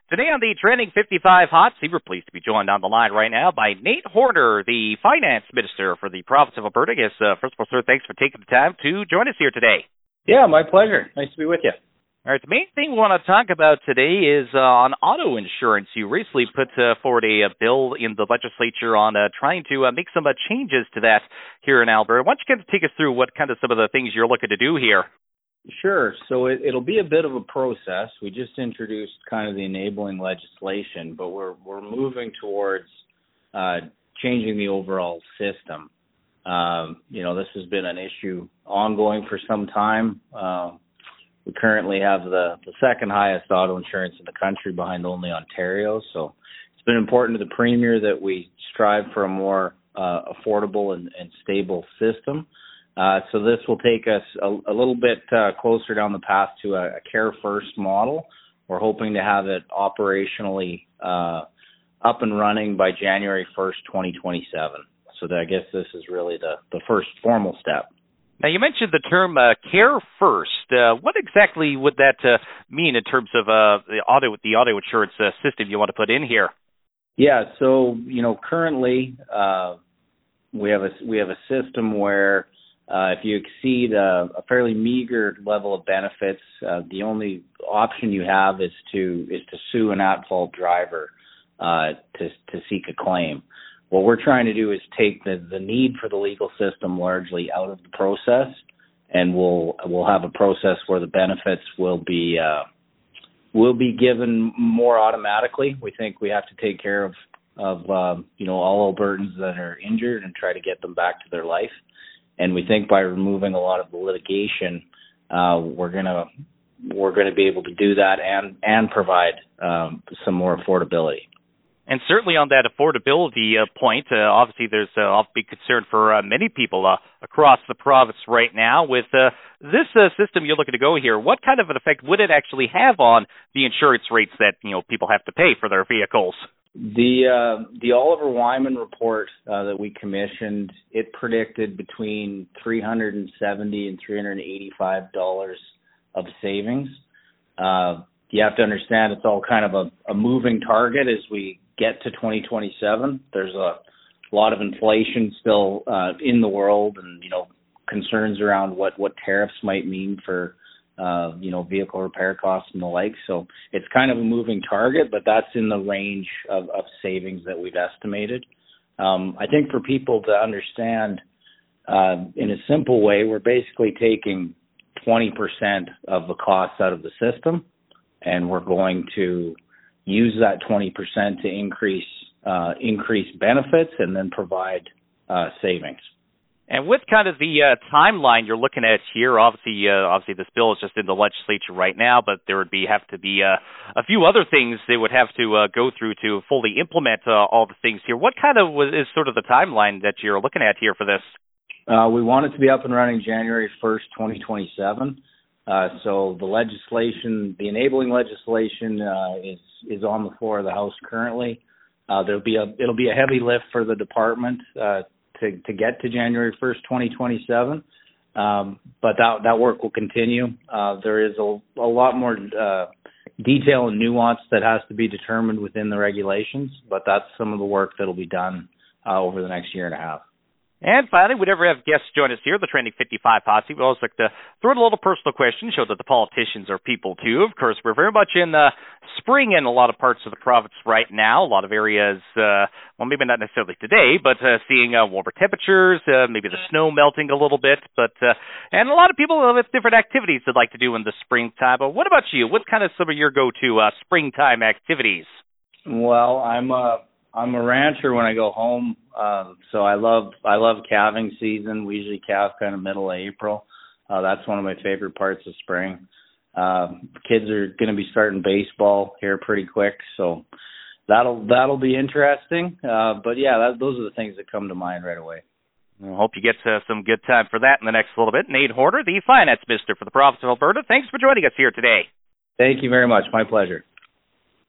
Today on the Trending 55 Hot Seat, we're pleased to be joined on the line right now by Nate Horner, the Finance Minister for the province of Alberta. Yes, first of all, sir, thanks for taking the time to join us here today. Yeah, my pleasure. Nice to be with you. All right, the main thing we want to talk about today is on auto insurance. You recently put forward a bill in the legislature on trying to make some changes to that here in Alberta. Why don't you kind of take us through what kind of some of the things you're looking to do here? Sure. So it'll be a bit of a process. We just introduced kind of the enabling legislation, but we're moving towards changing the overall system. This has been an issue ongoing for some time. We currently have the second highest auto insurance in the country behind only Ontario. So it's been important to the Premier that we strive for a more affordable and stable system. So this will take us a little bit closer down the path to a Care First model. We're hoping to have it operationally up and running by January 1st, 2027. So I guess this is really the first formal step. Now, you mentioned the term Care First. What exactly would that mean in terms of the auto insurance system you want to put in here? Yeah, so currently we have a system where if you exceed a fairly meager level of benefits, the only option you have is to sue an at-fault driver to seek a claim. What we're trying to do is take the need for the legal system largely out of the process, and we'll have a process where the benefits will be given more automatically. We think we have to take care of all Albertans that are injured and try to get them back to their life. And we think by removing a lot of the litigation, we're gonna be able to do that and provide some more affordability. And certainly on that affordability point, obviously there's a big concern for many people across the province right now with this system you're looking to go here. What kind of an effect would it actually have on the insurance rates that people have to pay for their vehicles? The Oliver Wyman report that we commissioned, it predicted between $370 and $385 of savings. You have to understand it's all kind of a moving target as we get to 2027. There's a lot of inflation still in the world, and concerns around what tariffs might mean for vehicle repair costs and the like. So it's kind of a moving target, but that's in the range of savings that we've estimated. I think for people to understand, in a simple way, we're basically taking 20% of the costs out of the system, and we're going to use that 20% to increase benefits and then provide savings. And with kind of the timeline you're looking at here, obviously this bill is just in the legislature right now, but there would have to be a few other things they would have to go through to fully implement all the things here. What kind of is sort of the timeline that you're looking at here for this? We want it to be up and running January 1st, 2027. So the legislation, the enabling legislation, is on the floor of the House currently. It'll be a heavy lift for the department to get to January 1st, 2027. But that work will continue. There is a lot more detail and nuance that has to be determined within the regulations, but that's some of the work that'll be done over the next year and a half. And finally, whenever we have guests join us here, the Trending 55 Posse, we always like to throw in a little personal question, show that the politicians are people too. Of course, we're very much in spring in a lot of parts of the province right now. A lot of areas, well, maybe not necessarily today, but seeing warmer temperatures, maybe the snow melting a little bit. But and a lot of people have different activities they'd like to do in the springtime. But what about you? What's kind of some of your go-to springtime activities? Well, I'm a rancher when I go home, so I love calving season. We usually calve kind of middle of April. That's one of my favorite parts of spring. Kids are going to be starting baseball here pretty quick, so that'll be interesting. But yeah, those are the things that come to mind right away. I hope you get some good time for that in the next little bit. Nate Horner, the Finance Minister for the province of Alberta. Thanks for joining us here today. Thank you very much. My pleasure.